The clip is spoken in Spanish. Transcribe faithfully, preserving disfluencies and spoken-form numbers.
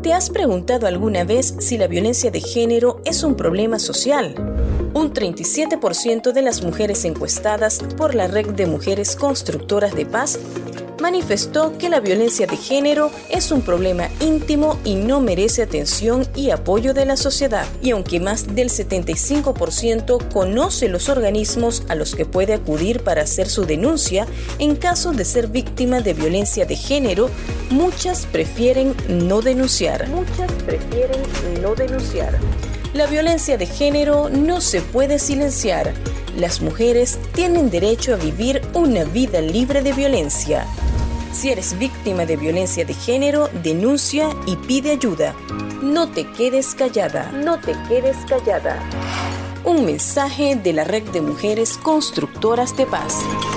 ¿Te has preguntado alguna vez si la violencia de género es un problema social? Un treinta y siete por ciento de las mujeres encuestadas por la Red de Mujeres Constructoras de Paz manifestó que la violencia de género es un problema íntimo y no merece atención y apoyo de la sociedad. Y aunque más del setenta y cinco por ciento conoce los organismos a los que puede acudir para hacer su denuncia en caso de ser víctima de violencia de género, muchas prefieren no denunciar. Muchas prefieren no denunciar. La violencia de género no se puede silenciar. Las mujeres tienen derecho a vivir una vida libre de violencia. Si eres víctima de violencia de género, denuncia y pide ayuda. No te quedes callada. No te quedes callada. Un mensaje de la Red de Mujeres Constructoras de Paz.